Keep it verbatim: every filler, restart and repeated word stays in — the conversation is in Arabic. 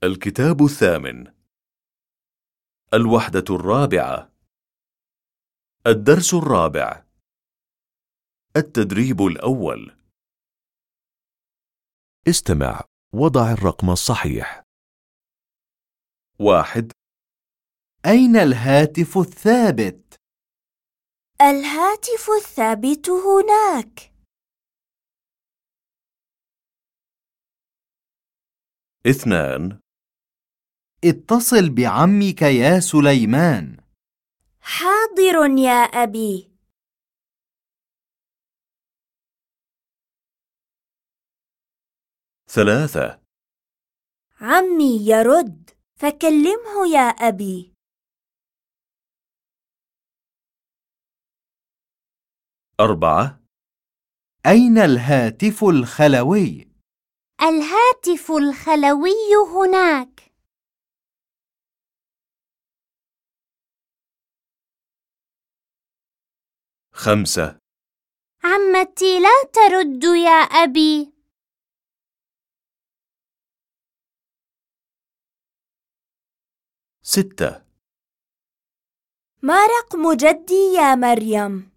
الكتاب الثامن. الوحدة الرابعة. الدرس الرابع. التدريب الأول. استمع وضع الرقم الصحيح. واحد. أين الهاتف الثابت؟ الهاتف الثابت هناك. اثنان. اتصل بعمك يا سليمان. حاضر يا أبي. ثلاثة. عمي يرد، فكلمه يا أبي. أربعة. أين الهاتف الخلوي؟ الهاتف الخلوي هناك. خمسة. عمتي لا ترد يا أبي. ستة. ما رقم جدي يا مريم؟